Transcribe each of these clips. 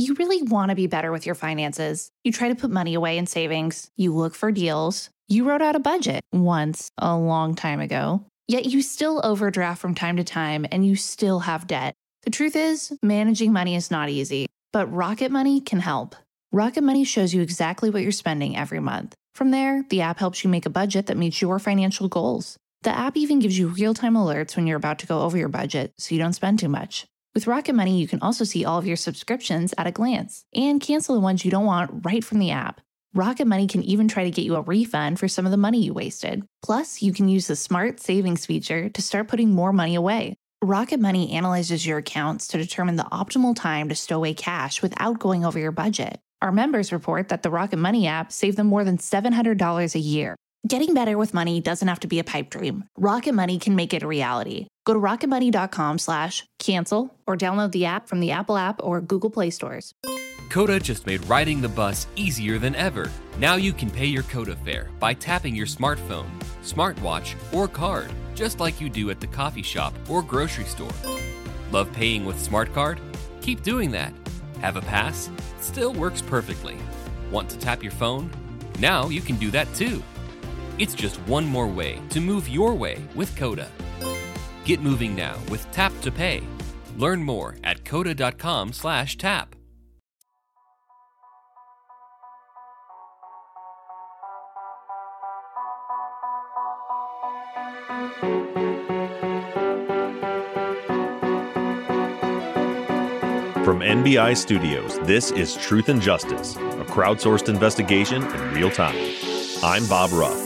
You really want to be better with your finances. You try to put money away in savings. You look for deals. You wrote out a budget once a long time ago. Yet you still overdraft from time to time and you still have debt. The truth is, managing money is not easy, but Rocket Money can help. Rocket Money shows you exactly what you're spending every month. From there, the app helps you make a budget that meets your financial goals. The app even gives you real-time alerts when you're about to go over your budget so you don't spend too much. With Rocket Money, you can also see all of your subscriptions at a glance and cancel the ones you don't want right from the app. Rocket Money can even try to get you a refund for some of the money you wasted. Plus, you can use the Smart Savings feature to start putting more money away. Rocket Money analyzes your accounts to determine the optimal time to stow away cash without going over your budget. Our members report that the Rocket Money app saved them more than $700 a year. Getting better with money doesn't have to be a pipe dream. Rocket Money can make it a reality. Go to rocketmoney.com/cancel or download the app from the Apple App or Google Play stores. Coda just made riding the bus easier than ever. Now you can pay your Coda fare by tapping your smartphone, smartwatch, or card, just like you do at the coffee shop or grocery store. Love paying with Smart Card? Keep doing that. Have a pass? Still works perfectly. Want to tap your phone? Now you can do that too. It's just one more way to move your way with Coda. Get moving now with Tap to Pay. Learn more at coda.com/tap. From NBI Studios, this is Truth and Justice, a crowdsourced investigation in real time. I'm Bob Ruff.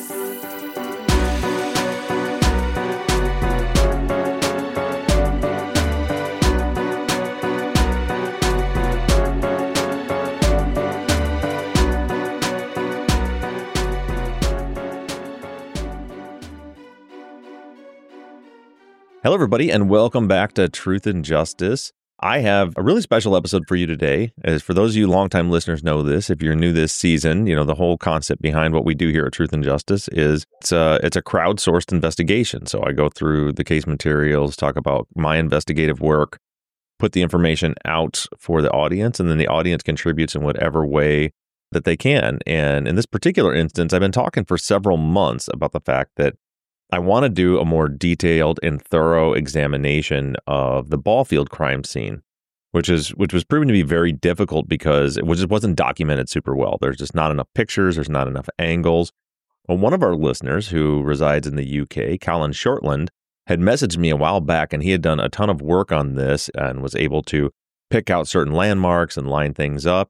Hello, everybody, and welcome back to Truth and Justice. I have a really special episode for you today. As for those of you longtime listeners know this, if you're new this season, you know, the whole concept behind what we do here at Truth and Justice is it's a crowdsourced investigation. So I go through the case materials, talk about my investigative work, put the information out for the audience, and then the audience contributes in whatever way that they can. And in this particular instance, I've been talking for several months about the fact that I want to do a more detailed and thorough examination of the ball field crime scene, which was proven to be very difficult because it just wasn't documented super well. There's just not enough pictures. There's not enough angles. Well, one of our listeners who resides in the UK, Colin Shortland, had messaged me a while back, and he had done a ton of work on this and was able to pick out certain landmarks and line things up.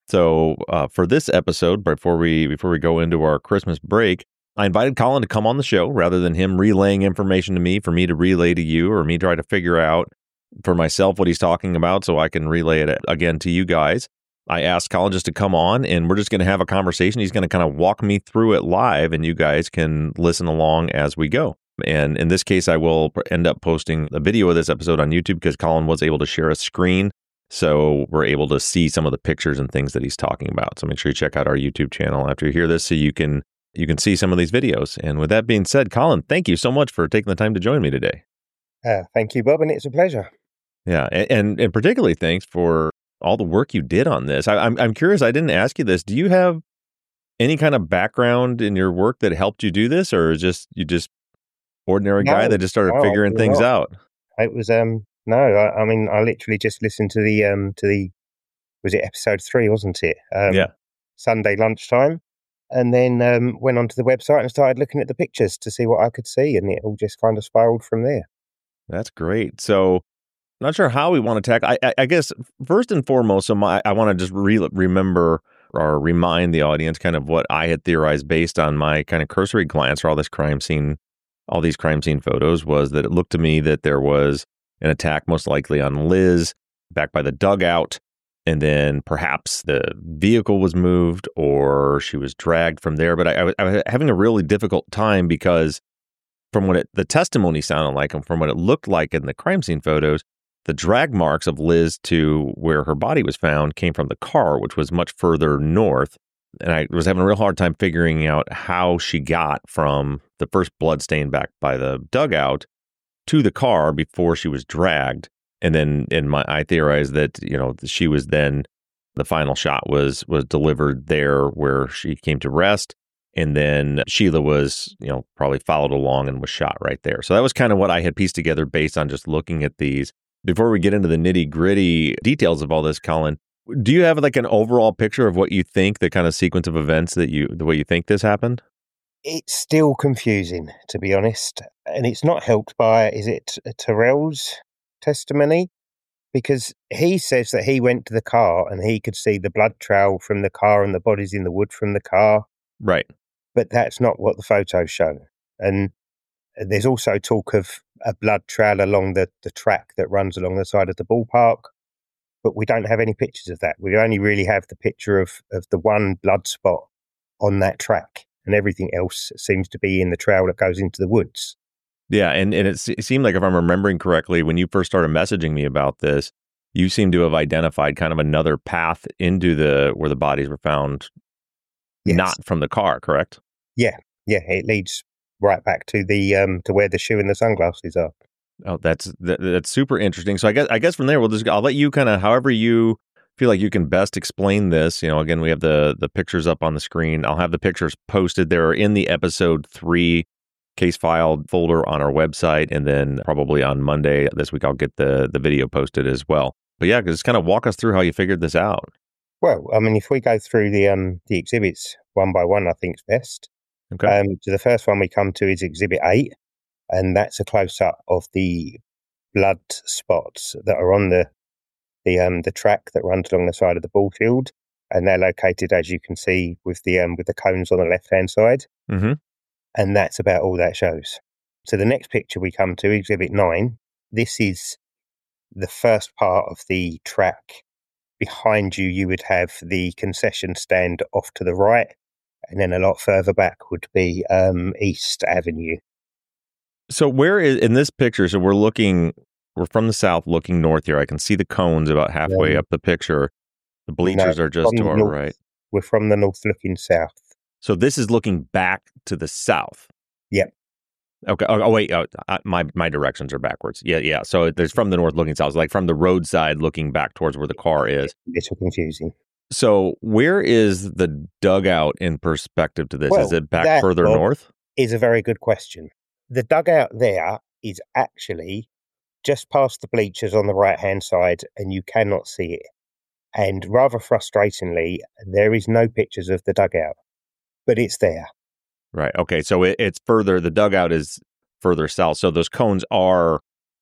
So for this episode, before we go into our Christmas break, I invited Colin to come on the show rather than him relaying information to me for me to relay to you or me try to figure out for myself what he's talking about so I can relay it again to you guys. I asked Colin just to come on and we're just going to have a conversation. He's going to kind of walk me through it live and you guys can listen along as we go. And in this case, I will end up posting a video of this episode on YouTube because Colin was able to share a screen. So we're able to see some of the pictures and things that he's talking about. So make sure you check out our YouTube channel after you hear this so you can see some of these videos. And with that being said, Colin, thank you so much for taking the time to join me today. Thank you, Bob, and it's a pleasure. Yeah, and particularly thanks for all the work you did on this. I'm curious, I didn't ask you this. Do you have any kind of background in your work that helped you do this, or is you just ordinary guy that just started figuring things out? It was I mean, I literally just listened to the was it episode 3, wasn't it? Yeah. Sunday lunchtime. And then went onto the website and started looking at the pictures to see what I could see. And it all just kind of spiraled from there. That's great. So not sure how we want to tackle. I guess first and foremost, I want to just remember or remind the audience kind of what I had theorized based on my kind of cursory glance for all these crime scene photos was that it looked to me that there was an attack most likely on Liz back by the dugout. And then perhaps the vehicle was moved or she was dragged from there. But I was having a really difficult time because from what the testimony sounded like and from what it looked like in the crime scene photos, the drag marks of Liz to where her body was found came from the car, which was much further north. And I was having a real hard time figuring out how she got from the first blood stain back by the dugout to the car before she was dragged. And then I theorized that, she was then The final shot was delivered there where she came to rest. And then Sheila was, probably followed along and was shot right there. So that was kind of what I had pieced together based on just looking at these. Before we get into the nitty gritty details of all this, Colin, do you have like an overall picture of what you think, the kind of sequence of events the way you think this happened? It's still confusing, to be honest. And it's not helped by, is it Terrell's testimony? Because he says that he went to the car and he could see the blood trail from the car and the bodies in the wood from the car. Right. But that's not what the photos show. And there's also talk of a blood trail along the track that runs along the side of the ballpark. But we don't have any pictures of that. We only really have the picture of the one blood spot on that track. And everything else seems to be in the trail that goes into the woods. Yeah, and it seemed like, if I'm remembering correctly, when you first started messaging me about this, you seem to have identified kind of another path into where the bodies were found, yes, not from the car, correct? Yeah, it leads right back to the to where the shoe and the sunglasses are. Oh, that's super interesting. So I guess from there I'll let you kind of, however you feel like you can best explain this. Again, we have the pictures up on the screen. I'll have the pictures posted. They're in the episode 3 case file folder on our website, and then probably on Monday this week I'll get the video posted as well. But yeah, just kind of walk us through how you figured this out. Well, I mean, if we go through the exhibits one by one, I think it's best. Okay. So the first one we come to is Exhibit 8, and that's a close-up of the blood spots that are on the track that runs along the side of the ball field, and they're located, as you can see, with the cones on the left-hand side. Mm-hmm. And that's about all that shows. So the next picture we come to, Exhibit 9, this is the first part of the track. Behind you, you would have the concession stand off to the right, and then a lot further back would be East Avenue. So where is, in this picture, so we're from the south looking north here. I can see the cones about halfway up the picture. The bleachers are just to our right. We're from the north looking south. So this is looking back to the south. Yep. Okay. Oh wait. My directions are backwards. Yeah. So there's from the north looking south, like from the roadside looking back towards where the car is. It's confusing. So where is the dugout in perspective to this? Is it back further north? Is a very good question. The dugout there is actually just past the bleachers on the right-hand side, and you cannot see it. And rather frustratingly, there is no pictures of the dugout, but it's there. Right. Okay. So it's further, the dugout is further south. So those cones are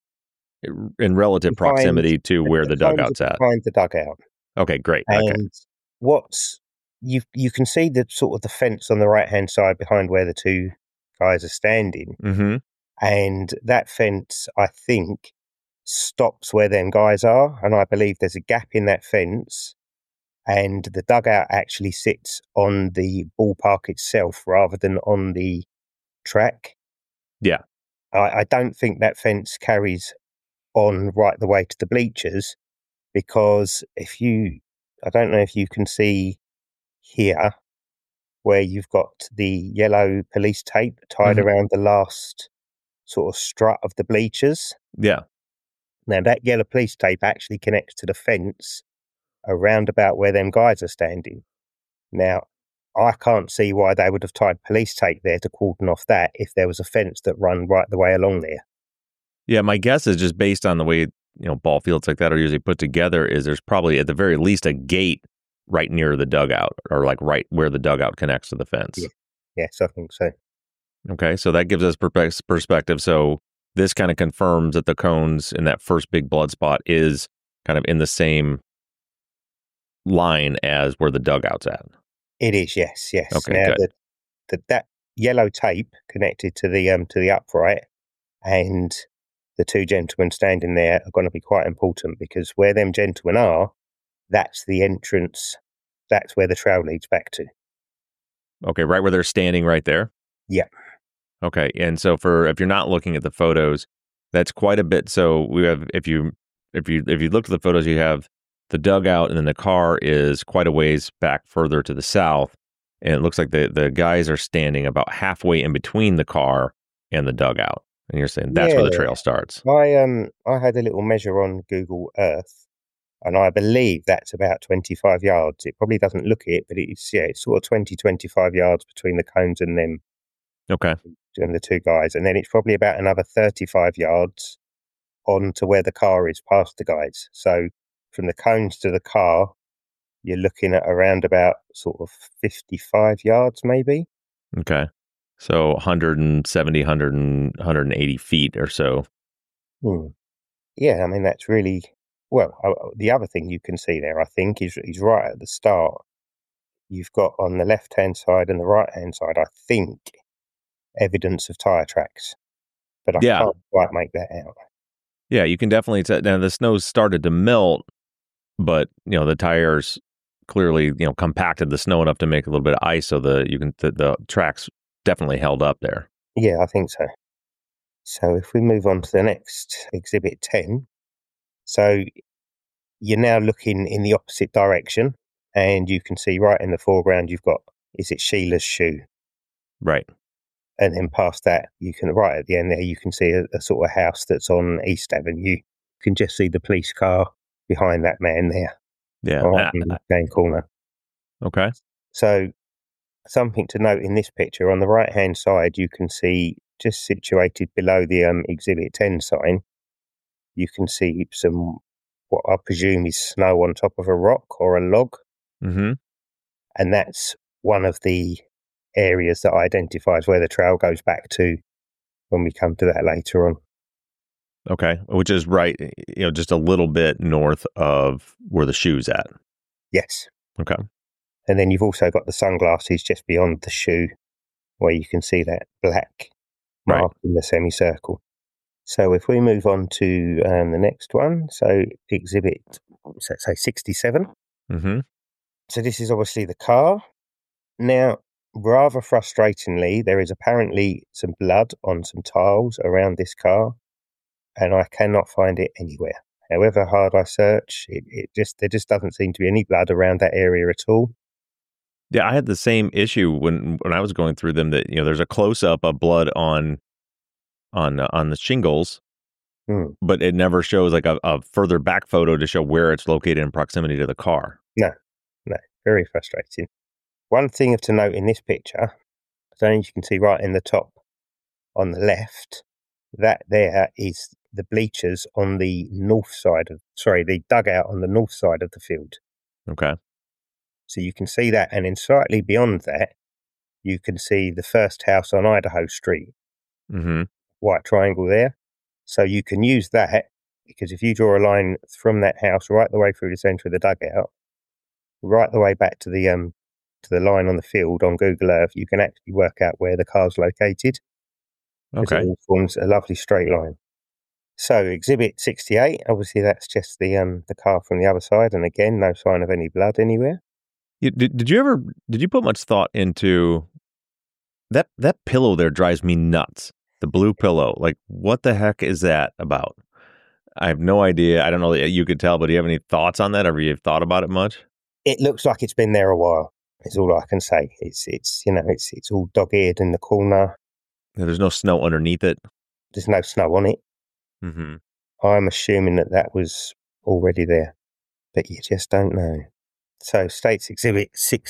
in relative proximity to where the dugout's at. Behind the dugout. Okay, great. And what's, you can see the sort of the fence on the right-hand side behind where the two guys are standing. Mm-hmm. And that fence, I think, stops where them guys are. And I believe there's a gap in that fence. And the dugout actually sits on the ballpark itself rather than on the track. Yeah. I don't think that fence carries on right the way to the bleachers, because I don't know if you can see here where you've got the yellow police tape tied around the last sort of strut of the bleachers. Yeah. Now that yellow police tape actually connects to the fence around about where them guys are standing. Now, I can't see why they would have tied police tape there to cordon off that if there was a fence that run right the way along there. Yeah, my guess is just based on the way, ball fields like that are usually put together, is there's probably at the very least a gate right near the dugout, or like right where the dugout connects to the fence. Yeah. Yes, I think so. Okay, so that gives us perspective. So this kind of confirms that the cones in that first big blood spot is kind of in the same line as where the dugout's at. It is, yes. Okay, now, good. That yellow tape connected to the upright, and the two gentlemen standing there are going to be quite important, because where them gentlemen are, that's the entrance. That's where the trail leads back to. Okay, right where they're standing right there? Yeah. Okay, and so if you're not looking at the photos, that's quite a bit. So we have, if you look at the photos, you have the dugout, and then the car is quite a ways back further to the south. And it looks like the guys are standing about halfway in between the car and the dugout. And you're saying that's where the trail starts. I had a little measure on Google Earth, And I believe that's about 25 yards. It probably doesn't look it, but it's sort of 20, 25 yards between the cones and them. Okay. And the two guys. And then it's probably about another 35 yards on to where the car is past the guys. So from the cones to the car, you're looking at around about sort of 55 yards maybe. Okay. So 170, 180 feet or so. Yeah, I mean, that's really... Well, the other thing you can see there, I think, is right at the start. You've got on the left-hand side and the right-hand side, I think, evidence of tyre tracks. But I can't quite make that out. Yeah, you can definitely tell. Now, the snow's started to melt, but, the tires clearly, compacted the snow enough to make a little bit of ice so the tracks definitely held up there. Yeah, I think so. So if we move on to the next Exhibit 10, so you're now looking in the opposite direction, and you can see right in the foreground you've got, is it Sheila's shoe? Right. And then past that, right at the end there, you can see a sort of house that's on East Avenue. You can just see the police car behind that man there. Yeah. Right in the left-hand corner. Okay. So something to note in this picture, on the right-hand side, you can see just situated below the Exhibit 10 sign, you can see some, what I presume is snow on top of a rock or a log. Mm-hmm. And that's one of the areas that identifies where the trail goes back to when we come to that later on. Okay. Which is right, just a little bit north of where the shoe's at. Yes. Okay. And then you've also got the sunglasses just beyond the shoe where you can see that black mark in the semicircle. So if we move on to the next one, so Exhibit, let's say 67. Mm-hmm. So this is obviously the car. Now, rather frustratingly, there is apparently some blood on some tiles around this car, and I cannot find it anywhere. However hard I search, there just doesn't seem to be any blood around that area at all. Yeah, I had the same issue when I was going through them. That there's a close up of blood on the shingles, but it never shows like a further back photo to show where it's located in proximity to the car. No, very frustrating. One thing to note in this picture, I don't know if you can see right in the top on the left, that there is the bleachers on the the dugout on the north side of the field. Okay. So you can see that, and then slightly beyond that, you can see the first house on Idaho Street. Mm-hmm. White triangle there. So you can use that, because if you draw a line from that house right the way through the centre of the dugout, right the way back to the line on the field on Google Earth, you can actually work out where the car's located. Okay. It all forms a lovely straight line. So Exhibit 68, obviously that's just the car from the other side, and again, no sign of any blood anywhere. Did you put much thought into that pillow there? Drives me nuts. The blue pillow. Like, what the heck is that about? I have no idea. I don't know that you could tell, but do you have any thoughts on that? Have you thought about it much? It looks like it's been there a while, is all I can say. It's all dog-eared in the corner. Yeah, there's no snow underneath it. There's no snow on it. Mm-hmm. I'm assuming that was already there, but you just don't know. So States Exhibit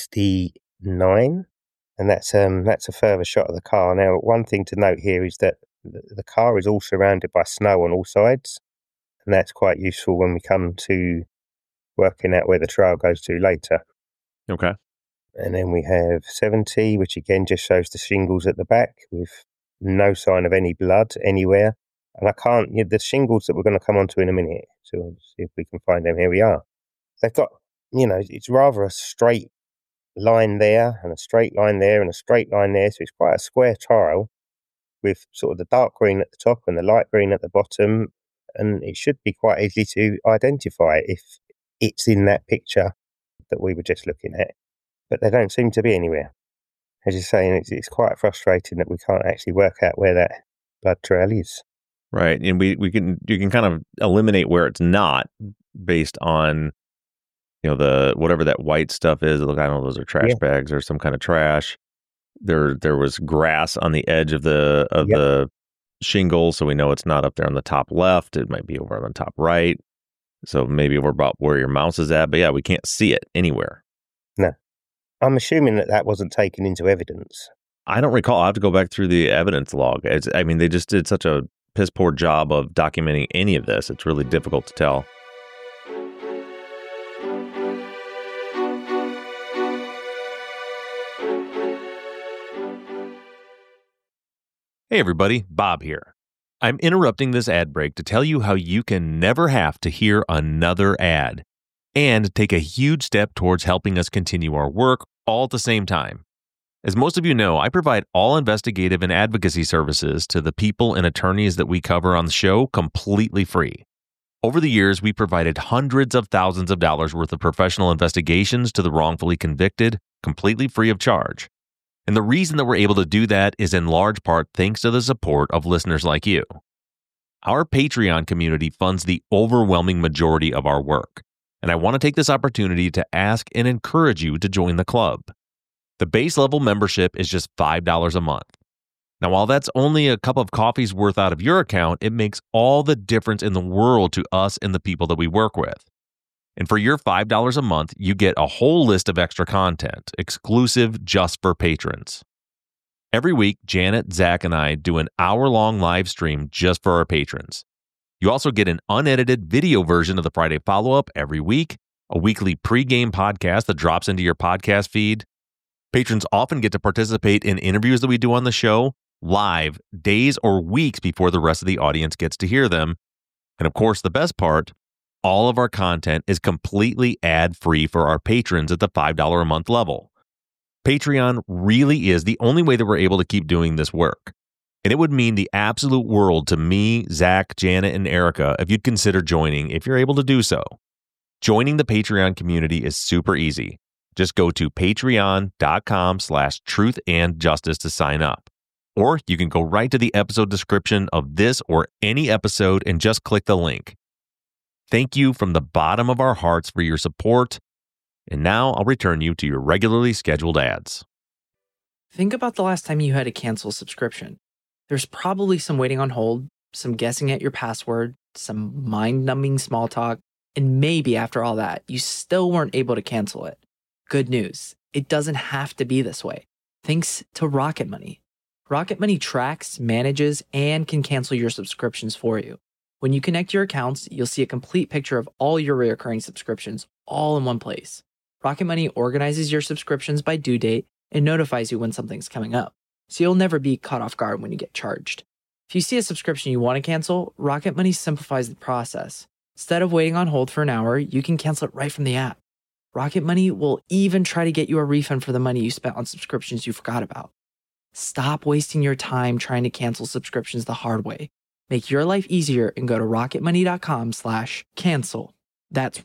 69, and that's a further shot of the car. Now, one thing to note here is that the car is all surrounded by snow on all sides, and that's quite useful when we come to working out where the trail goes to later. Okay. And then we have 70, which again just shows the shingles at the back with no sign of any blood anywhere. And the shingles that we're going to come onto in a minute, so we'll see if we can find them. Here we are. They've got, it's rather a straight line there, and a straight line there, and a straight line there. So it's quite a square tile with sort of the dark green at the top and the light green at the bottom. And it should be quite easy to identify if it's in that picture that we were just looking at. But they don't seem to be anywhere. As you're saying, it's quite frustrating that we can't actually work out where that blood trail is. Right, and you can kind of eliminate where it's not based on the whatever that white stuff is. Look, I don't know, those are trash bags or some kind of trash. There was grass on the edge of the shingle, so we know it's not up there on the top left. It might be over on the top right. So maybe over about where your mouse is at. But yeah, we can't see it anywhere. No. I'm assuming that wasn't taken into evidence. I don't recall. I'll have to go back through the evidence log. They just did such a piss poor job of documenting any of this. It's really difficult to tell. Hey everybody, Bob here. I'm interrupting this ad break to tell you how you can never have to hear another ad and take a huge step towards helping us continue our work all at the same time. As most of you know, I provide all investigative and advocacy services to the people and attorneys that we cover on the show completely free. Over the years, we provided hundreds of thousands of dollars worth of professional investigations to the wrongfully convicted, completely free of charge. And the reason that we're able to do that is in large part thanks to the support of listeners like you. Our Patreon community funds the overwhelming majority of our work, and I want to take this opportunity to ask and encourage you to join the club. The base level membership is just $5 a month. Now, while that's only a cup of coffee's worth out of your account, it makes all the difference in the world to us and the people that we work with. And for your $5 a month, you get a whole list of extra content, exclusive just for patrons. Every week, Janet, Zach, and I do an hour-long live stream just for our patrons. You also get an unedited video version of the Friday follow-up every week, a weekly pregame podcast that drops into your podcast feed. Patrons often get to participate in interviews that we do on the show live days or weeks before the rest of the audience gets to hear them. And of course, the best part, all of our content is completely ad-free for our patrons at the $5 a month level. Patreon really is the only way that we're able to keep doing this work. And it would mean the absolute world to me, Zach, Janet, and Erica if you'd consider joining if you're able to do so. Joining the Patreon community is super easy. Just go to patreon.com/truthandjustice to sign up. Or you can go right to the episode description of this or any episode and just click the link. Thank you from the bottom of our hearts for your support. And now I'll return you to your regularly scheduled ads. Think about the last time you had to cancel a subscription. There's probably some waiting on hold, some guessing at your password, some mind-numbing small talk, and maybe after all that, you still weren't able to cancel it. Good news, it doesn't have to be this way. Thanks to Rocket Money. Rocket Money tracks, manages, and can cancel your subscriptions for you. When you connect your accounts, you'll see a complete picture of all your recurring subscriptions all in one place. Rocket Money organizes your subscriptions by due date and notifies you when something's coming up, so you'll never be caught off guard when you get charged. If you see a subscription you want to cancel, Rocket Money simplifies the process. Instead of waiting on hold for an hour, you can cancel it right from the app. Rocket Money will even try to get you a refund for the money you spent on subscriptions you forgot about. Stop wasting your time trying to cancel subscriptions the hard way. Make your life easier and go to rocketmoney.com/cancel. That's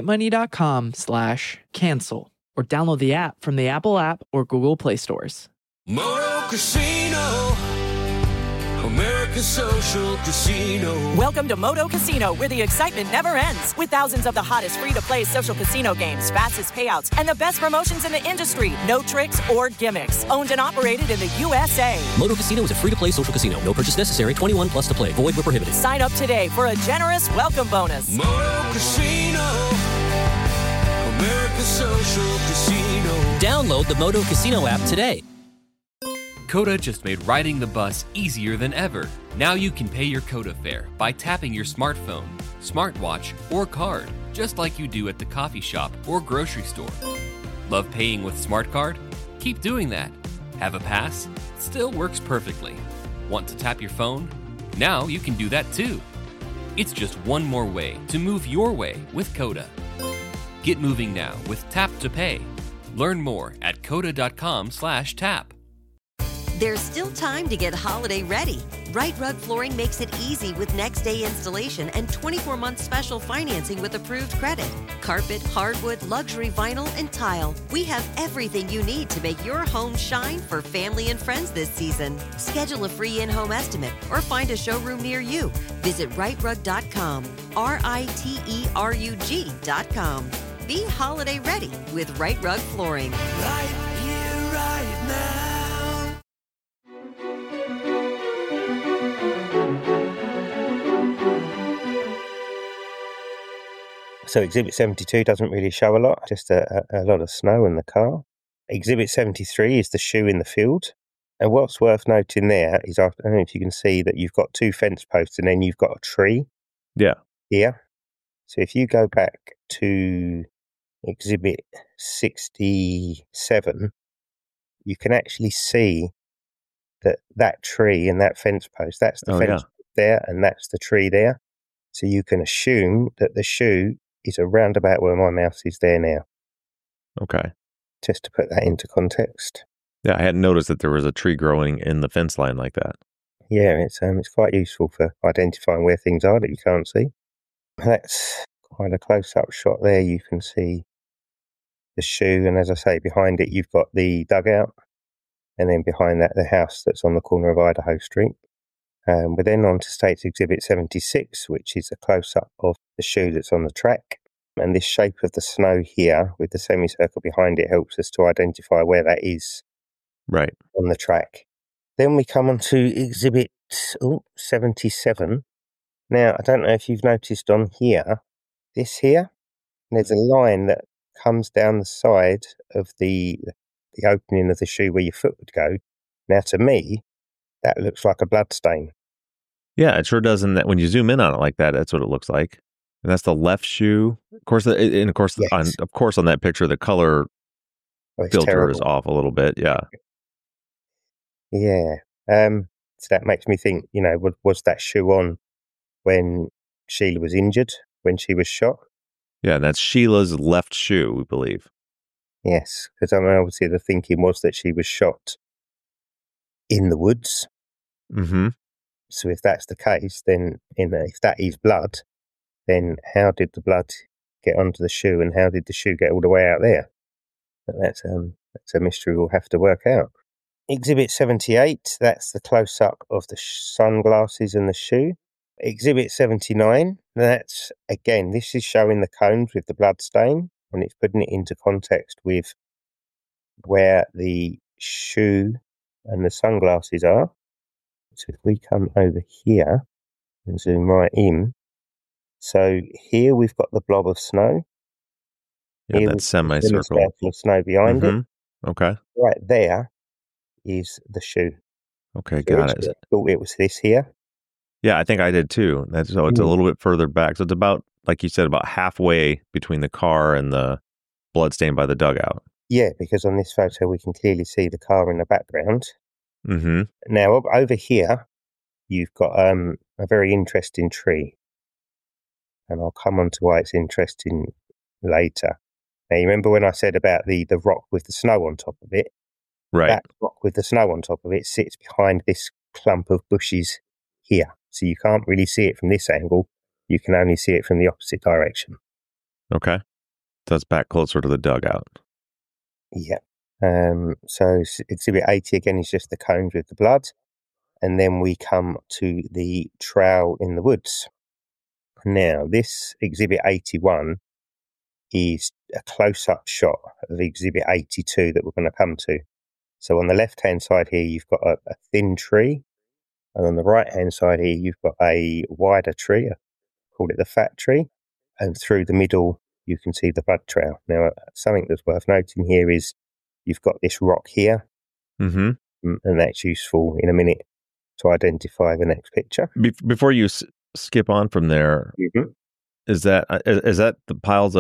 rocketmoney.com/cancel. Or download the app from the Apple app or Google Play stores. Moto Casino, America's social casino. Welcome to Moto Casino, where the excitement never ends. With thousands of the hottest free-to-play social casino games, fastest payouts, and the best promotions in the industry. No tricks or gimmicks. Owned and operated in the USA. Moto Casino is a free-to-play social casino. No purchase necessary. 21 plus to play. Void where prohibited. Sign up today for a generous welcome bonus. Moto Casino, America's social casino. Download the Moto Casino app today. Coda just made riding the bus easier than ever. Now you can pay your Coda fare by tapping your smartphone, smartwatch, or card, just like you do at the coffee shop or grocery store. Love paying with Smart Card? Keep doing that. Have a pass? Still works perfectly. Want to tap your phone? Now you can do that too. It's just one more way to move your way with Coda. Get moving now with Tap to Pay. Learn more at coda.com/tap. There's still time to get holiday ready. Right Rug Flooring makes it easy with next day installation and 24-month special financing with approved credit. Carpet, hardwood, luxury vinyl, and tile. We have everything you need to make your home shine for family and friends this season. Schedule a free in-home estimate or find a showroom near you. Visit rightrug.com, RITERUG.com. Be holiday ready with Right Rug Flooring. Right here, right now. So Exhibit 72 doesn't really show a lot, just a lot of snow in the car. Exhibit 73 is the shoe in the field. And what's worth noting there is, I don't know if you can see that you've got 2 fence posts and then you've got a tree. Yeah. Here. So if you go back to Exhibit 67, you can actually see that tree and that fence post, that's the fence there and that's the tree there. So you can assume that the shoe is around about where my mouse is there now. Okay. Just to put that into context. Yeah, I hadn't noticed that there was a tree growing in the fence line like that. Yeah, it's quite useful for identifying where things are that you can't see. That's quite a close-up shot there. You can see the shoe, and as I say, behind it you've got the dugout, and then behind that the house that's on the corner of Idaho Street. We're then on to States Exhibit 76, which is a close-up of the shoe that's on the track. And this shape of the snow here with the semicircle behind it helps us to identify where that is right on the track. Then we come on to Exhibit 77. Now, I don't know if you've noticed on here, this here, there's a line that comes down the side of the opening of the shoe where your foot would go. Now, to me, that looks like a blood stain. Yeah, it sure does. And that when you zoom in on it like that, that's what it looks like. And that's the left shoe. Of course, yes. Of course, on that picture, the color filter terrible. Is off a little bit. Yeah. Yeah. So that makes me think, was that shoe on when Sheila was injured, when she was shot? Yeah, that's Sheila's left shoe, we believe. Yes, because obviously the thinking was that she was shot in the woods. Mm-hmm. So if that's the case, then if that is blood, then how did the blood get onto the shoe and how did the shoe get all the way out there? But that's a mystery we'll have to work out. Exhibit 78, that's the close-up of the sunglasses and the shoe. Exhibit 79, that's, again, this is showing the cones with the blood stain, and it's putting it into context with where the shoe and the sunglasses are. So if we come over here and zoom right in, so here we've got the blob of snow. Yeah, that semicircle of snow behind it. Okay. Right there is the shoe. Okay, so got it. I thought it was this here. Yeah, I think I did too. So it's a little bit further back. So it's about, like you said, about halfway between the car and the blood stain by the dugout. Yeah, because on this photo we can clearly see the car in the background. Mm-hmm. Now, over here, you've got a very interesting tree. And I'll come on to why it's interesting later. Now, you remember when I said about the rock with the snow on top of it? Right. That rock with the snow on top of it sits behind this clump of bushes here. So you can't really see it from this angle. You can only see it from the opposite direction. Okay. So it's back closer to the dugout. Yeah. So Exhibit 80 again is just the cones with the blood. And then we come to the trail in the woods. Now, this Exhibit 81 is a close-up shot of Exhibit 82 that we're going to come to. So on the left-hand side here, you've got a thin tree. And on the right-hand side here, you've got a wider tree. I call it the fat tree. And through the middle, you can see the blood trail. Now, something that's worth noting here is you've got this rock here. Mm-hmm. And that's useful in a minute to identify the next picture. Before you skip on from there, is that the piles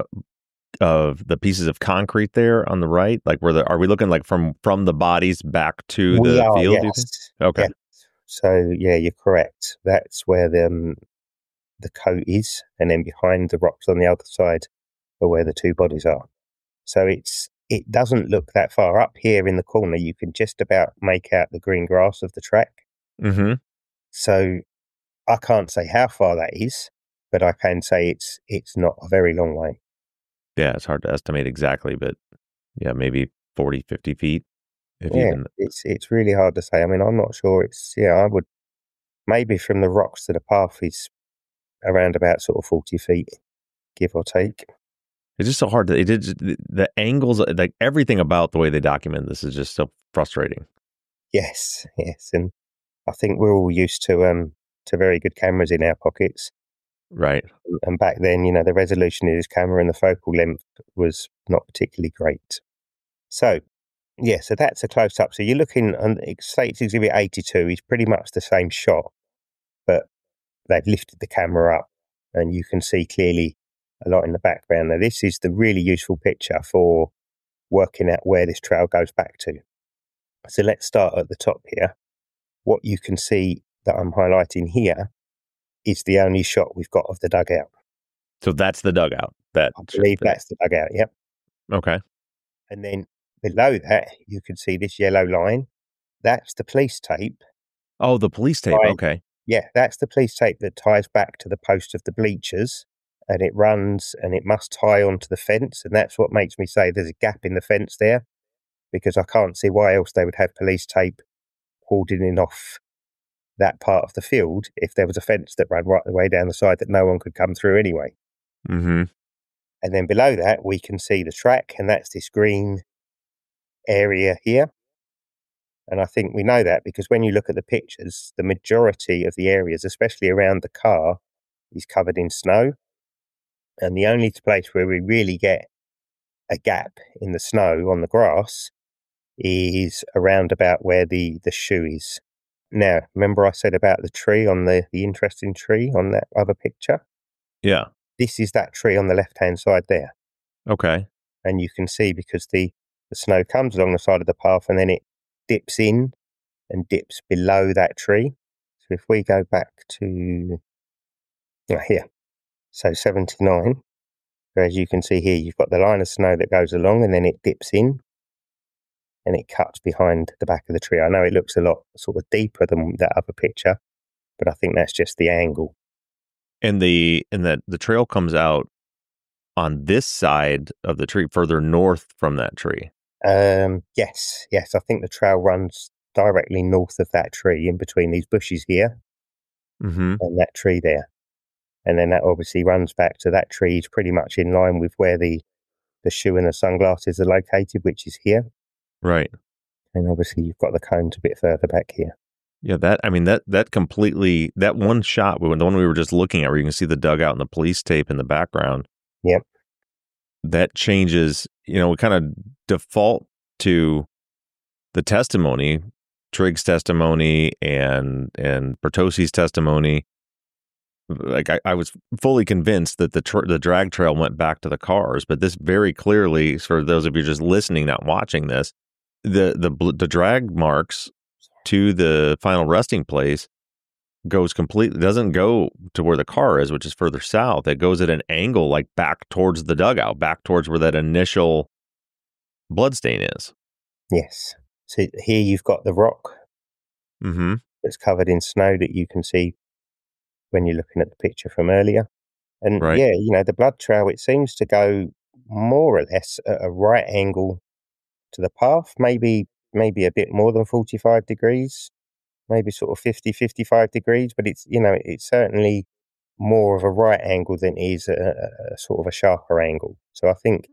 of the pieces of concrete there on the right? Like are we looking like from the bodies back to the field? Yes. Do you think? Okay. Yeah. So yeah, you're correct. That's where the coat is, and then behind the rocks on the other side are where the two bodies are. So it doesn't look that far up here in the corner. You can just about make out the green grass of the track. Mm-hmm. So I can't say how far that is, but I can say it's not a very long way. Yeah, it's hard to estimate exactly, but yeah, maybe 40, 50 feet. It's really hard to say. I mean, I'm not sure. I would maybe from the rocks to the path is around about sort of 40 feet, give or take. It's just so hard the angles, like everything about the way they document this is just so frustrating. Yes, and I think we're all used to very good cameras in our pockets. Right. And back then, the resolution of his camera and the focal length was not particularly great. So, so that's a close-up. So you're looking on States Exhibit 82 is pretty much the same shot, but they've lifted the camera up and you can see clearly a lot in the background. Now, this is the really useful picture for working out where this trail goes back to. So let's start at the top here. What you can see that I'm highlighting here is the only shot we've got of the dugout. So that's the dugout. I believe that's the dugout, yep. Okay. And then below that, you can see this yellow line. That's the police tape. Oh, the police tape. Okay. Yeah, that's the police tape that ties back to the post of the bleachers, and it runs and it must tie onto the fence. And that's what makes me say there's a gap in the fence there, because I can't see why else they would have police tape cordoning off that part of the field if there was a fence that ran right the way down the side that no one could come through anyway. Mm-hmm. And then below that, we can see the track, and that's this green area here. And I think we know that because when you look at the pictures, the majority of the areas, especially around the car, is covered in snow. And the only place where we really get a gap in the snow on the grass is around about where the shoe is. Now, remember I said about the tree on the interesting tree on that other picture? Yeah. This is that tree on the left-hand side there. Okay. And you can see because the snow comes along the side of the path and then it dips in and dips below that tree. So if we go back to here, so 79, as you can see here, you've got the line of snow that goes along and then it dips in and it cuts behind the back of the tree. I know it looks a lot sort of deeper than that other picture, but I think that's just the angle. And the trail comes out on this side of the tree, further north from that tree. Yes. I think the trail runs directly north of that tree, in between these bushes here and that tree there. And then that obviously runs back to that tree is pretty much in line with where the shoe and the sunglasses are located, which is here. Right. And obviously you've got the cones a bit further back here. Yeah, that completely, that one shot, the one we were just looking at where you can see the dugout and the police tape in the background. Yep. That changes, we kind of default to the testimony, Trigg's testimony and Bertosi's testimony. Like I was fully convinced that the drag trail went back to the cars, but this very clearly, for those of you just listening, not watching this, the drag marks to the final resting place doesn't go to where the car is, which is further south. It goes at an angle, like back towards the dugout, back towards where that initial bloodstain is. Yes. So here you've got the rock that's covered in snow that you can see when you're looking at the picture from earlier. And the blood trail, it seems to go more or less at a right angle to the path, maybe a bit more than 45 degrees, maybe sort of 50, 55 degrees, but it's certainly more of a right angle than it is a sort of a sharper angle. So I think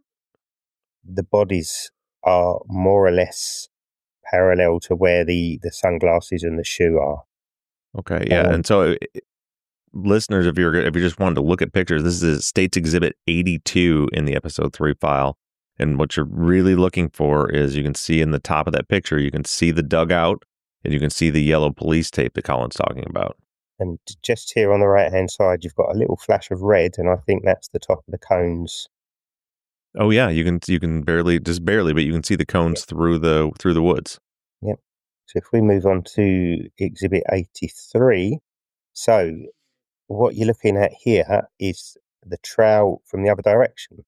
the bodies are more or less parallel to where the sunglasses and the shoe are. Okay, yeah. And so listeners, if you just wanted to look at pictures, this is States Exhibit 82 in the episode 3 file. And what you're really looking for is, you can see in the top of that picture, you can see the dugout and you can see the yellow police tape that Colin's talking about. And just here on the right-hand side, you've got a little flash of red, and I think that's the top of the cones. Oh yeah, you can barely, but you can see the cones through the woods. Yep. So if we move on to Exhibit 83, so what you're looking at here is the trail from the other direction.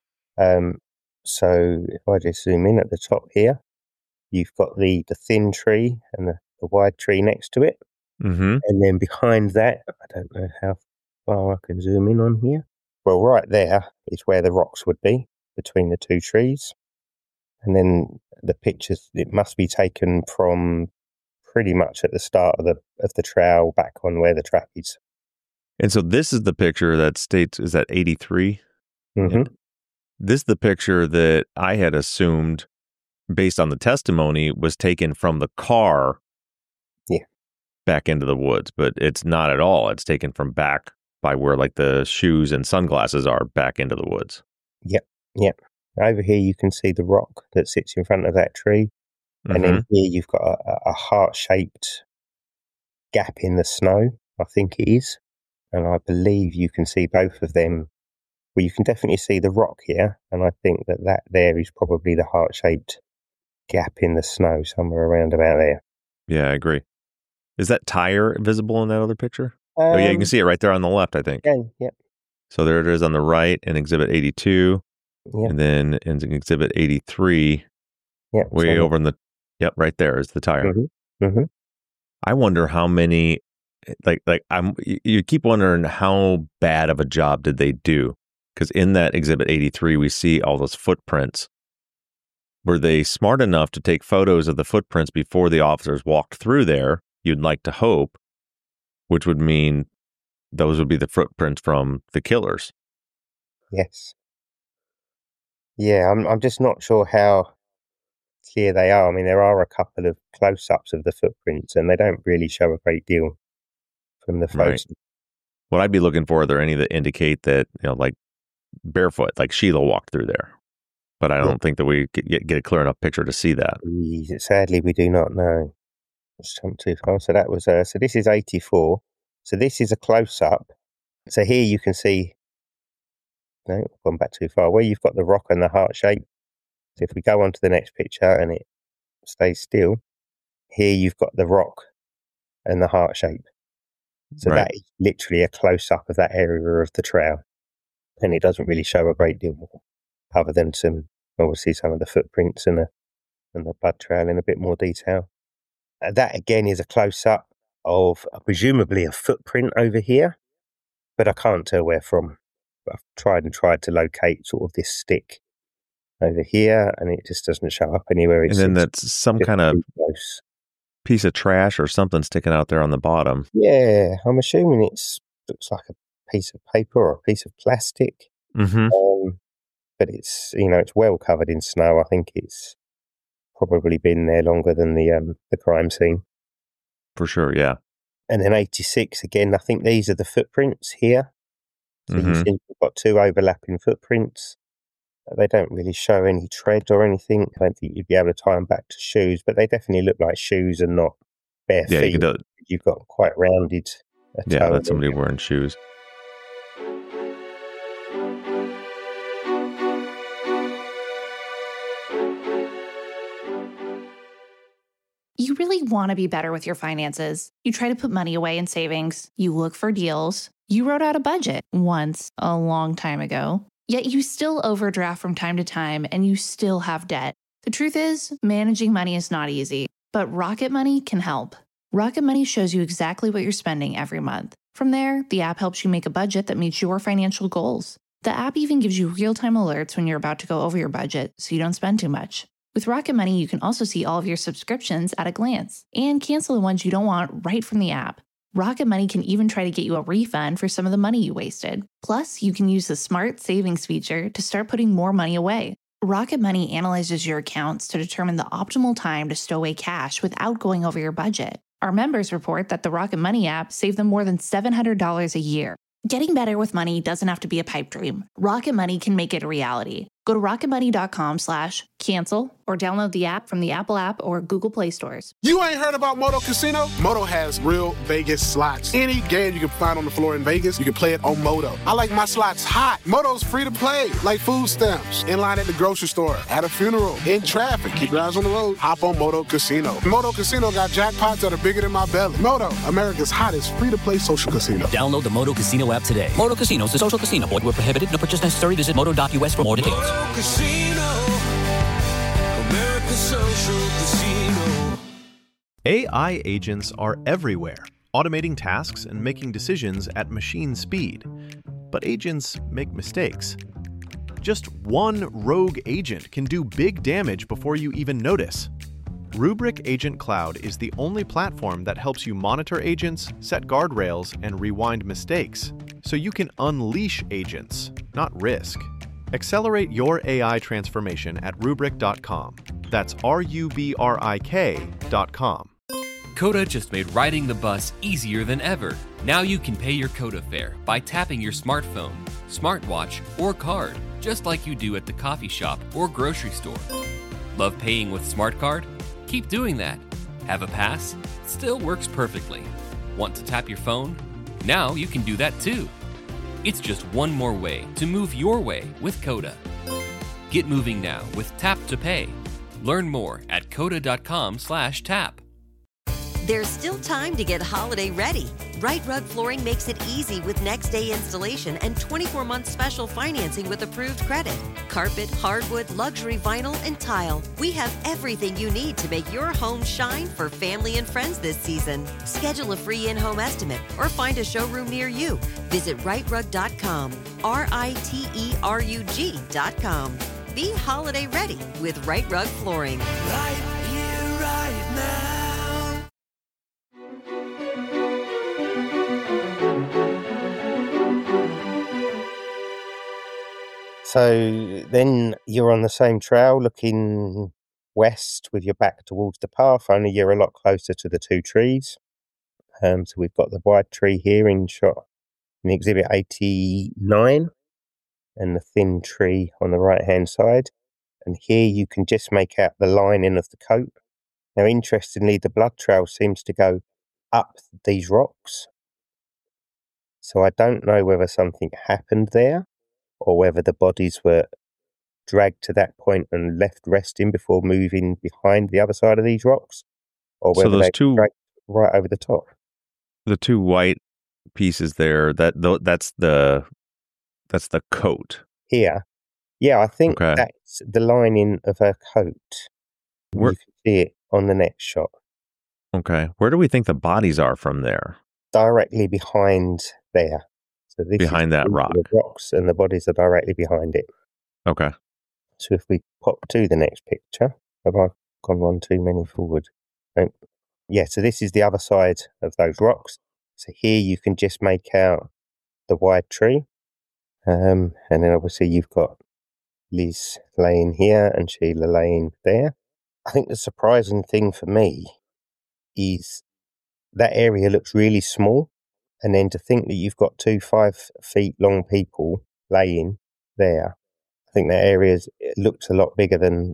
So if I just zoom in at the top here, you've got the thin tree and the wide tree next to it. Mm-hmm. And then behind that, I don't know how far I can zoom in on here. Well, right there is where the rocks would be between the two trees. And then the pictures, it must be taken from pretty much at the start of the trail back on where the track is. And so this is the picture that states, is that 83? Mm-hmm. Yeah. This is the picture that I had assumed, based on the testimony, was taken from the car back into the woods, but it's not at all. It's taken from back by where like the shoes and sunglasses are back into the woods. Yep. Over here you can see the rock that sits in front of that tree. And then here you've got a heart-shaped gap in the snow, I think it is. And I believe you can see both of them. Well, you can definitely see the rock here. And I think that there is probably the heart-shaped gap in the snow somewhere around about there. Yeah, I agree. Is that tire visible in that other picture? Oh, yeah, you can see it right there on the left, I think. Yeah. So there it is on the right in Exhibit 82. Yep. And then in Exhibit 83, way over in the, right there is the tire. I wonder how many, you keep wondering how bad of a job did they do? Because in that Exhibit 83, we see all those footprints. Were they smart enough to take photos of the footprints before the officers walked through there? You'd like to hope, which would mean those would be the footprints from the killers. Yes. Yeah, I'm just not sure how clear they are. I mean, there are a couple of close-ups of the footprints, and they don't really show a great deal from the photos. Right. What I'd be looking for, are there any that indicate that, like barefoot, like Sheila walked through there? But I don't think that we get a clear enough picture to see that. Sadly, we do not know. Let's jump too far. So that was, so this is 84. So this is a close-up. So here you can see, no, I've gone back too far, where you've got the rock and the heart shape. So if we go on to the next picture and it stays still, here you've got the rock and the heart shape. So that is literally a close-up of that area of the trail. And it doesn't really show a great deal more, other than obviously some of the footprints and the blood trail in a bit more detail. That again is a close-up of presumably a footprint over here, but I can't tell where from. I've tried to locate sort of this stick over here, and it just doesn't show up anywhere. And then that's some kind of piece of trash or something sticking out there on the bottom. Yeah, I'm assuming looks like a piece of paper or a piece of plastic. But it's it's well covered in snow. I think it's probably been there longer than the crime scene. For sure, yeah. And then 86 again. I think these are the footprints here. So you see we've got two overlapping footprints. They don't really show any tread or anything. I don't think you'd be able to tie them back to shoes, but they definitely look like shoes and not bare feet. You've got quite rounded. Yeah, that's somebody wearing shoes. You really want to be better with your finances. You try to put money away in savings. You look for deals. You wrote out a budget once a long time ago. Yet you still overdraft from time to time and you still have debt. The truth is, managing money is not easy, but Rocket Money can help. Rocket Money shows you exactly what you're spending every month. From there, the app helps you make a budget that meets your financial goals. The app even gives you real-time alerts when you're about to go over your budget so you don't spend too much. With Rocket Money, you can also see all of your subscriptions at a glance and cancel the ones you don't want right from the app. Rocket Money can even try to get you a refund for some of the money you wasted. Plus, you can use the Smart Savings feature to start putting more money away. Rocket Money analyzes your accounts to determine the optimal time to stow away cash without going over your budget. Our members report that the Rocket Money app saved them more than $700 a year. Getting better with money doesn't have to be a pipe dream. Rocket Money can make it a reality. Go to rocketmoney.com/cancel or download the app from the Apple app or Google Play stores. You ain't heard about Moto Casino? Moto has real Vegas slots. Any game you can find on the floor in Vegas, you can play it on Moto. I like my slots hot. Moto's free to play, like food stamps. In line at the grocery store, at a funeral, in traffic. Keep your eyes on the road. Hop on Moto Casino. Moto Casino got jackpots that are bigger than my belly. Moto, America's hottest free-to-play social casino. Download the Moto Casino app today. Moto Casino is a social casino. Void where prohibited. No purchase necessary. Visit moto.us for more details. Moto Casino, America's social casino. AI agents are everywhere, automating tasks and making decisions at machine speed. But agents make mistakes. Just one rogue agent can do big damage before you even notice. Rubrik Agent Cloud is the only platform that helps you monitor agents, set guardrails, and rewind mistakes, so you can unleash agents, not risk. Accelerate your AI transformation at Rubrik.com. That's RUBRIK.com. Coda just made riding the bus easier than ever. Now you can pay your Coda fare by tapping your smartphone, smartwatch, or card, just like you do at the coffee shop or grocery store. Love paying with Smart Card? Keep doing that. Have a pass? Still works perfectly. Want to tap your phone? Now you can do that too. It's just one more way to move your way with Coda. Get moving now with Tap to Pay. Learn more at coda.com/tap. There's still time to get holiday ready. Right Rug Flooring makes it easy with next day installation and 24-month special financing with approved credit. Carpet, hardwood, luxury vinyl, and tile. We have everything you need to make your home shine for family and friends this season. Schedule a free in-home estimate or find a showroom near you. Visit rightrug.com, RITERUG.com. Be holiday ready with Right Rug Flooring. Right here, right now. So then you're on the same trail looking west with your back towards the path, only you're a lot closer to the two trees. So we've got the wide tree here in shot in exhibit 89 and the thin tree on the right hand side. And here you can just make out the lining of the coat. Now, interestingly, the blood trail seems to go up these rocks. So I don't know whether something happened there or whether the bodies were dragged to that point and left resting before moving behind the other side of these rocks, or whether they were dragged right over the top. The two white pieces there, that's the coat. Here. Yeah, I think that's the lining of her coat. You can see it on the next shot. Okay. Where do we think the bodies are from there? Directly behind there. So this behind that rock. The rocks and the bodies are directly behind it. Okay. So if we pop to the next picture, have I gone one too many forward? Yeah, so this is the other side of those rocks. So here you can just make out the wide tree. And then obviously you've got Liz laying here and Sheila laying there. I think the surprising thing for me is that area looks really small. And then to think that you've got 2 5 feet long people laying there, I think that area looks a lot bigger than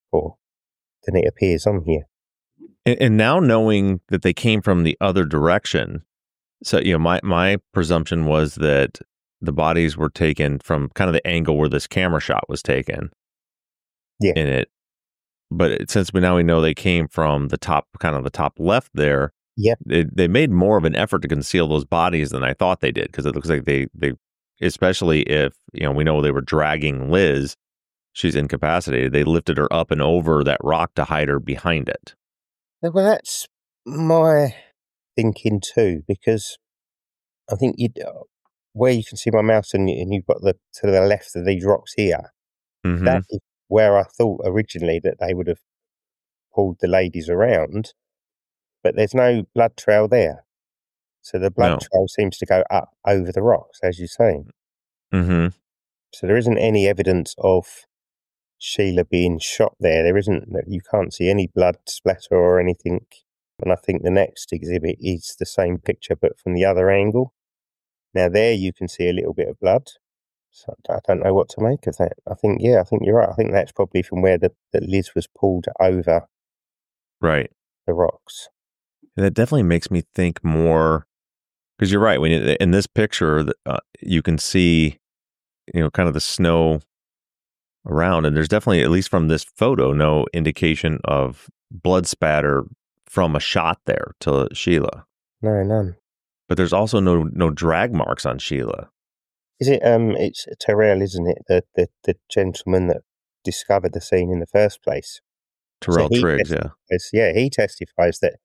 it appears on here. And now knowing that they came from the other direction, so my presumption was that the bodies were taken from kind of the angle where this camera shot was taken. Yeah. In it, but since we know they came from the top, kind of the top left there. Yep. They made more of an effort to conceal those bodies than I thought they did, because it looks like they especially if we know they were dragging Liz, she's incapacitated. They lifted her up and over that rock to hide her behind it. Well, that's my thinking too, because I think where you can see my mouse and you've got to the left of these rocks here. Mm-hmm. That is where I thought originally that they would have pulled the ladies around. But there's no blood trail there. So the blood trail seems to go up over the rocks, as you say. Mm-hmm. So there isn't any evidence of Sheila being shot there. You can't see any blood splatter or anything. And I think the next exhibit is the same picture, but from the other angle. Now there you can see a little bit of blood. So I don't know what to make of that. I think you're right. I think that's probably from where that Liz was pulled over. Right. The rocks. That definitely makes me think more, because you're right. When in this picture, you can see, kind of the snow around, and there's definitely, at least from this photo, no indication of blood spatter from a shot there to Sheila. No, none. But there's also no drag marks on Sheila. Is it? It's Terrell, isn't it? The gentleman that discovered the scene in the first place. Terrell Triggs, yeah. Yeah, he testifies that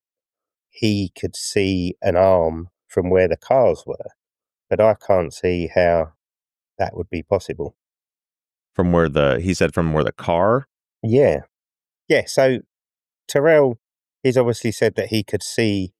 he could see an arm from where the cars were, but I can't see how that would be possible. From where the car? Yeah. Yeah, so Terrell, he's obviously said that he could see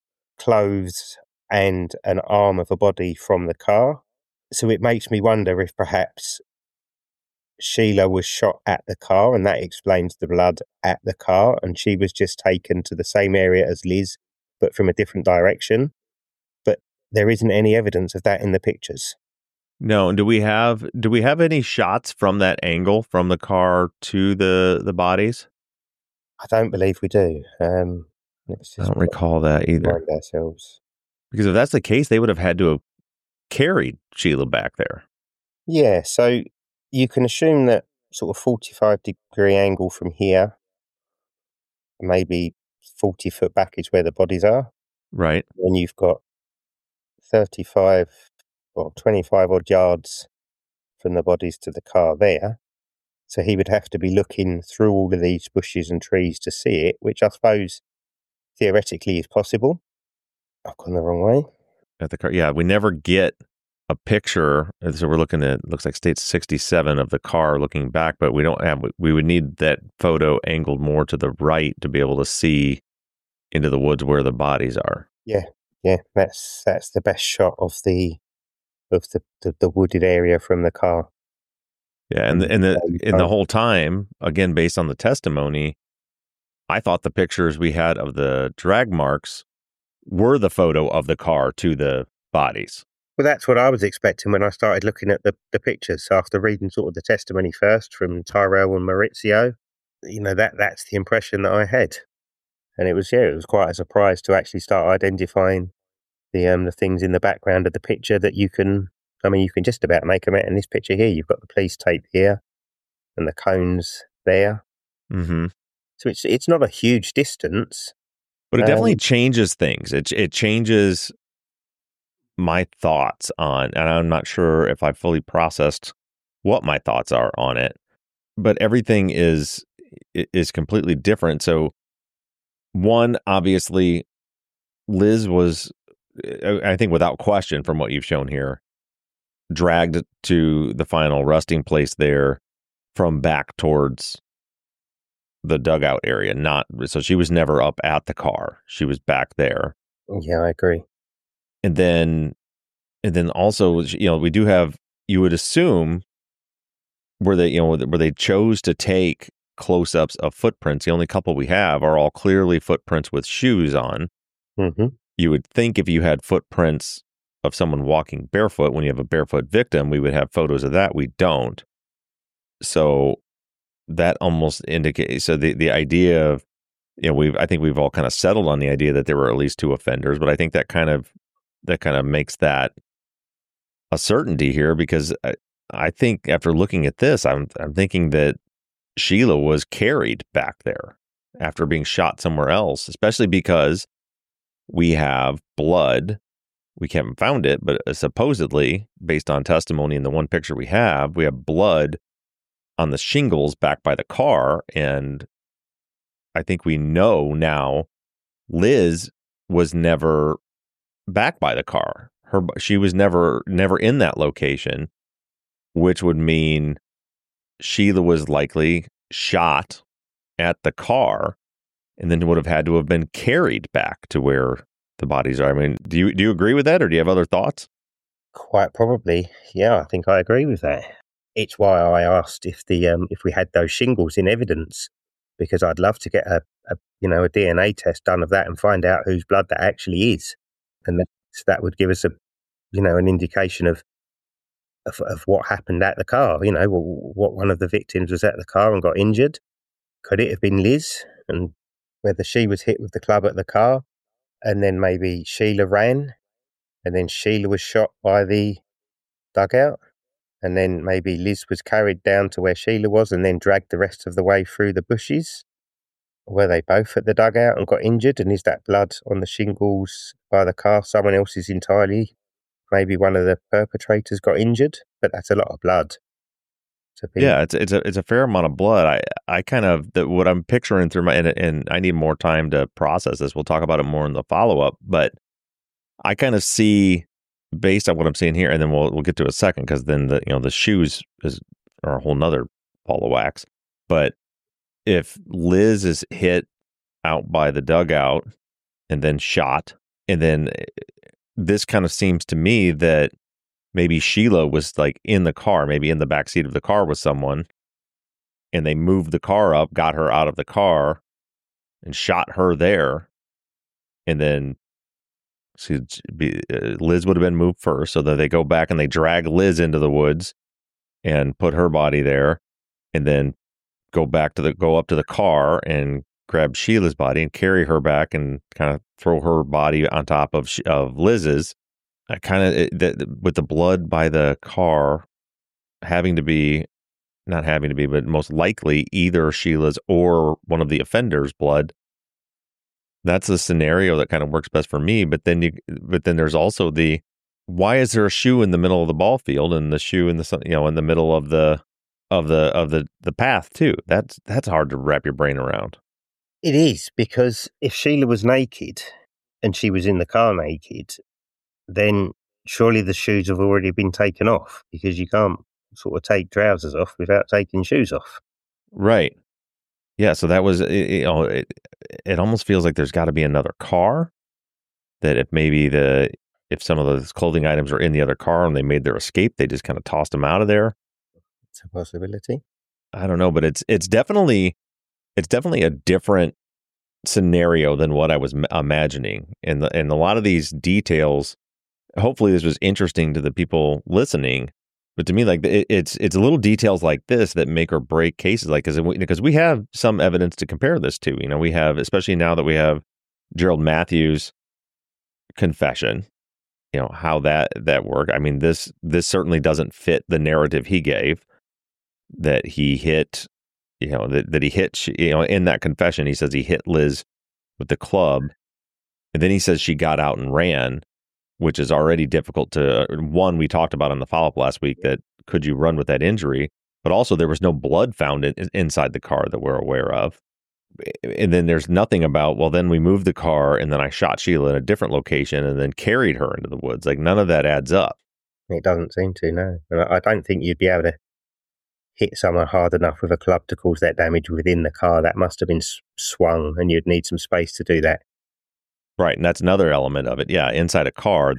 clothes and an arm of a body from the car. So it makes me wonder if perhaps Sheila was shot at the car, and that explains the blood at the car, and she was just taken to the same area as Liz, but from a different direction. But there isn't any evidence of that in the pictures. No, do we have any shots from that angle from the car to the bodies? I don't believe we do. I don't recall that either. Remind ourselves. Because if that's the case, they would have had to have carried Sheila back there. Yeah, so you can assume that sort of 45-degree angle from here, maybe 40 foot back is where the bodies are. Right. And you've got 25 or 25 odd yards from the bodies to the car there. So he would have to be looking through all of these bushes and trees to see it, which I suppose theoretically is possible. I've gone the wrong way. At the car, yeah, we never get a picture. So we're looking at, looks like state 67 of the car looking back, but we don't have, we would need that photo angled more to the right to be able to see into the woods where the bodies are. Yeah, that's the best shot of the wooded area from the car. Yeah, and the whole time, again, based on the testimony, I thought the pictures we had of the drag marks were the photo of the car to the bodies. Well, that's what I was expecting when I started looking at the pictures after reading sort of the testimony first from Tyrell and Maurizio. You know, that's the impression that I had. And it was quite a surprise to actually start identifying the things in the background of the picture that you can just about make them out in this picture here. You've got the police tape here and the cones there. Mm-hmm. So it's not a huge distance. But it definitely changes things. It changes my thoughts on, and I'm not sure if I fully processed what my thoughts are on it, but everything is completely different. So one, obviously, Liz was, I think without question from what you've shown here, dragged to the final resting place there from back towards the dugout area. So she was never up at the car. She was back there. Yeah, I agree. And then also, we do have, you would assume where they chose to take close-ups of footprints. The only couple we have are all clearly footprints with shoes on. Mm-hmm. You would think if you had footprints of someone walking barefoot, when you have a barefoot victim, we would have photos of that. We don't. So that almost indicates, so the idea of, I think we've all kind of settled on the idea that there were at least two offenders, but I think that kind of makes that a certainty here, because I think after looking at this, I'm thinking that Sheila was carried back there after being shot somewhere else, especially because we have blood. We haven't found it, but supposedly, based on testimony in the one picture we have blood on the shingles back by the car. And I think we know now Liz was never back by the car. She was never in that location, which would mean Sheila was likely shot at the car and then would have had to have been carried back to where the bodies are. I mean, do you agree with that, or do you have other thoughts? Quite probably. Yeah, I think I agree with that. It's why I asked if we had those shingles in evidence, because I'd love to get a DNA test done of that and find out whose blood that actually is, and that would give us an indication of what happened at the car. What one of the victims was at the car and got injured. Could it have been Liz, and whether she was hit with the club at the car, and then maybe Sheila ran, and then Sheila was shot by the dugout, and then maybe Liz was carried down to where Sheila was and then dragged the rest of the way through the bushes? Were they both at the dugout and got injured? And is that blood on the shingles by the car someone else's entirely? Maybe one of the perpetrators got injured, but that's a lot of blood. Yeah, it's a fair amount of blood. I kind of, what I'm picturing through and I need more time to process this. We'll talk about it more in the follow-up, but I kind of see, based on what I'm seeing here, and then we'll get to a second, because then the shoes are a whole nother ball of wax. But if Liz is hit out by the dugout and then shot, and then this kind of seems to me that maybe Sheila was like in the car, maybe in the back seat of the car with someone, and they moved the car up, got her out of the car, and shot her there. And then Liz would have been moved first, so that they go back and they drag Liz into the woods and put her body there, and then go up to the car and grab Sheila's body and carry her back and kind of throw her body on top of Liz's. With the blood by the car but most likely either Sheila's or one of the offenders' blood. That's a scenario that kind of works best for me. But then there's also why is there a shoe in the middle of the ball field and the shoe in the middle of the path too? That's hard to wrap your brain around. It is, because if Sheila was naked and she was in the car naked, then surely the shoes have already been taken off, because you can't sort of take trousers off without taking shoes off. Right. Yeah. So that was, it almost feels like there's got to be another car, that if some of those clothing items are in the other car and they made their escape, they just kind of tossed them out of there. It's a possibility. I don't know, but it's definitely a different scenario than what I was imagining. And a lot of these details, hopefully this was interesting to the people listening, but to me, like it's little details like this that make or break cases, like, because we have some evidence to compare this to. We have, especially now that we have Gerald Matthews' confession, how that worked. I mean, this certainly doesn't fit the narrative he gave, that he hit, that he hit, in that confession, he says he hit Liz with the club. And then he says she got out and ran, which is already difficult to, one, we talked about on the follow-up last week, that could you run with that injury? But also there was no blood found inside the car that we're aware of. And then there's nothing about, well, then we moved the car and then I shot Sheila in a different location and then carried her into the woods. Like, none of that adds up. It doesn't seem to, no. I don't think you'd be able to hit someone hard enough with a club to cause that damage within the car. That must have been swung, and you'd need some space to do that. Right, and that's another element of it. Yeah, inside a car,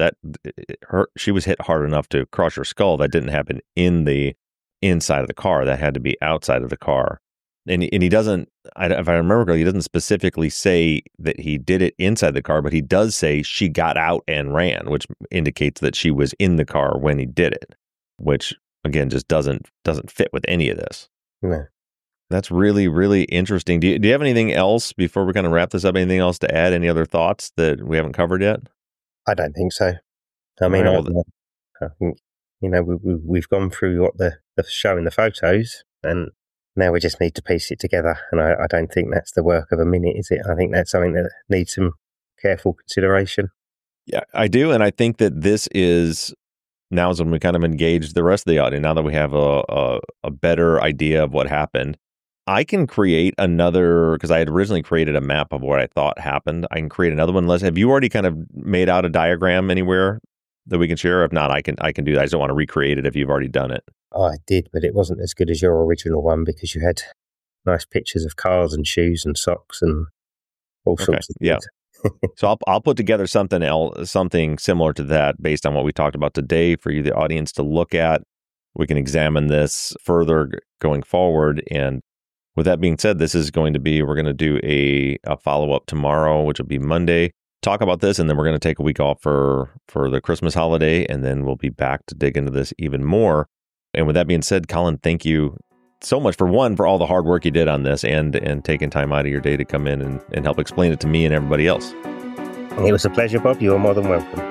she was hit hard enough to crush her skull. That didn't happen in the inside of the car. That had to be outside of the car. And he doesn't, if I remember correctly, he doesn't specifically say that he did it inside the car, but he does say she got out and ran, which indicates that she was in the car when he did it, which again just doesn't fit with any of this. No. That's really, really interesting. Do you have anything else before we kind of wrap this up? Anything else to add? Any other thoughts that we haven't covered yet? I don't think so. I mean, I think, we've gone through what the showing the photos, and now we just need to piece it together. And I don't think that's the work of a minute, is it? I think that's something that needs some careful consideration. Yeah, I do. And I think that this is, now is when we kind of engage the rest of the audience. Now that we have a better idea of what happened, I can create another, because I had originally created a map of what I thought happened. I can create another one. Have you already kind of made out a diagram anywhere that we can share? If not, I can do that. I just don't want to recreate it if you've already done it. Oh, I did, but it wasn't as good as your original one, because you had nice pictures of cars and shoes and socks and all sorts of things. Yeah. So I'll put together something similar to that based on what we talked about today for you, the audience, to look at. We can examine this further going forward. And with that being said, we're going to do a follow-up tomorrow, which will be Monday. Talk about this, and then we're going to take a week off for the Christmas holiday, and then we'll be back to dig into this even more. And with that being said, Colin, thank you so much for all the hard work you did on this and taking time out of your day to come in and help explain it to me and everybody else. It was a pleasure, Bob. You are more than welcome.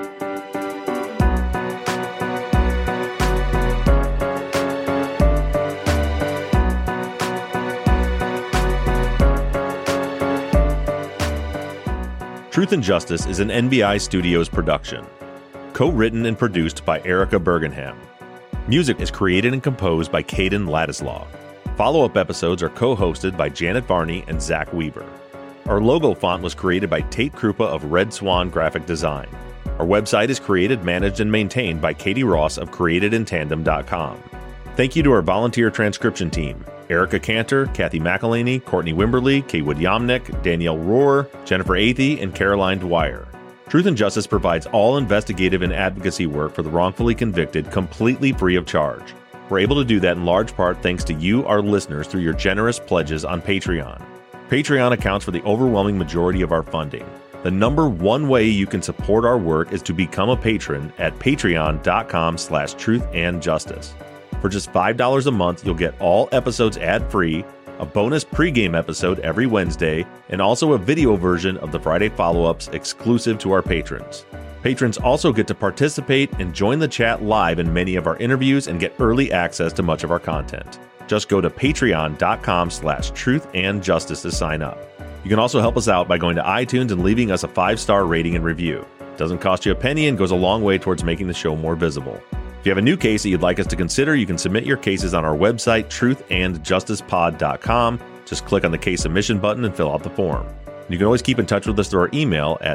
Truth and Justice is an NBI Studios production. Co-written and produced by Erica Bergenham. Music is created and composed by Caden Ladislaw. Follow-up episodes are co-hosted by Janet Varney and Zach Weaver. Our logo font was created by Tate Krupa of Red Swan Graphic Design. Our website is created, managed, and maintained by Katie Ross of CreatedInTandem.com. Thank you to our volunteer transcription team: Erica Cantor, Kathy McElhaney, Courtney Wimberly, Kaywood Yomnick, Danielle Rohr, Jennifer Athey, and Caroline Dwyer. Truth and Justice provides all investigative and advocacy work for the wrongfully convicted completely free of charge. We're able to do that in large part thanks to you, our listeners, through your generous pledges on Patreon. Patreon accounts for the overwhelming majority of our funding. The number one way you can support our work is to become a patron at patreon.com/truthandjustice. For just $5 a month, you'll get all episodes ad-free, a bonus pregame episode every Wednesday, and also a video version of the Friday follow-ups exclusive to our patrons. Patrons also get to participate and join the chat live in many of our interviews and get early access to much of our content. Just go to patreon.com/truthandjustice to sign up. You can also help us out by going to iTunes and leaving us a 5-star rating and review. It doesn't cost you a penny and goes a long way towards making the show more visible. If you have a new case that you'd like us to consider, you can submit your cases on our website, truthandjusticepod.com. Just click on the case submission button and fill out the form. You can always keep in touch with us through our email at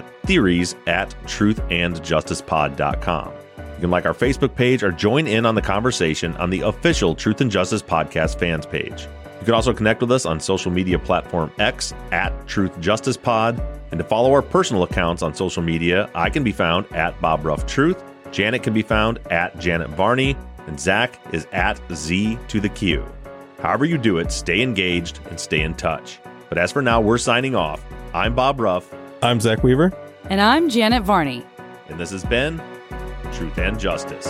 theories@truthandjusticepod.com. You can like our Facebook page or join in on the conversation on the official Truth and Justice Podcast fans page. You can also connect with us on social media platform X @TruthJusticePod. And to follow our personal accounts on social media, I can be found at BobRuffTruth, Janet can be found at Janet Varney, and Zach is at Z2the Q. However you do it, stay engaged and stay in touch. But as for now, we're signing off. I'm Bob Ruff. I'm Zach Weaver. And I'm Janet Varney. And this has been Truth and Justice.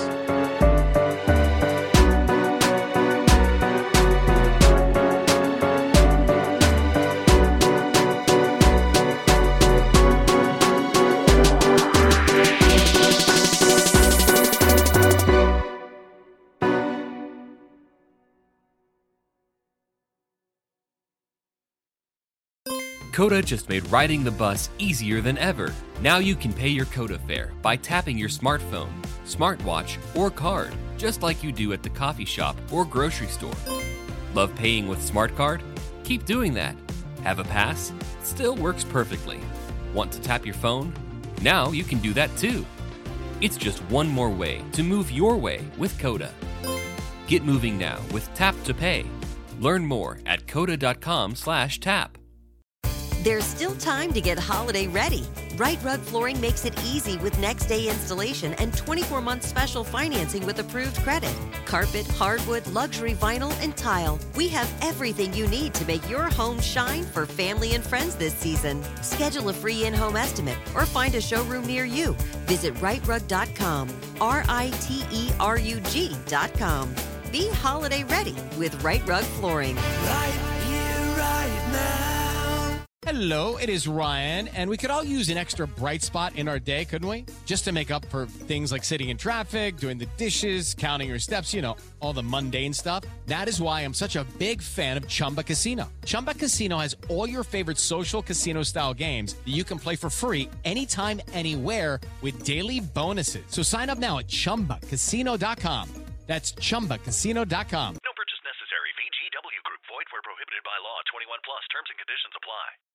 Coda just made riding the bus easier than ever. Now you can pay your Coda fare by tapping your smartphone, smartwatch, or card, just like you do at the coffee shop or grocery store. Love paying with SmartCard? Keep doing that. Have a pass? Still works perfectly. Want to tap your phone? Now you can do that too. It's just one more way to move your way with Coda. Get moving now with Tap to Pay. Learn more at coda.com/tap. There's still time to get holiday ready. Right Rug Flooring makes it easy with next day installation and 24-month special financing with approved credit. Carpet, hardwood, luxury vinyl, and tile. We have everything you need to make your home shine for family and friends this season. Schedule a free in-home estimate or find a showroom near you. Visit rightrug.com, RITERUG.com. Be holiday ready with Right Rug Flooring. Right here, right now. Hello, it is Ryan, and we could all use an extra bright spot in our day, couldn't we? Just to make up for things like sitting in traffic, doing the dishes, counting your steps, you know, all the mundane stuff. That is why I'm such a big fan of Chumba Casino. Chumba Casino has all your favorite social casino-style games that you can play for free anytime, anywhere with daily bonuses. So sign up now at ChumbaCasino.com. That's ChumbaCasino.com. No purchase necessary. VGW Group. Void where prohibited by law. 21 plus. Terms and conditions apply.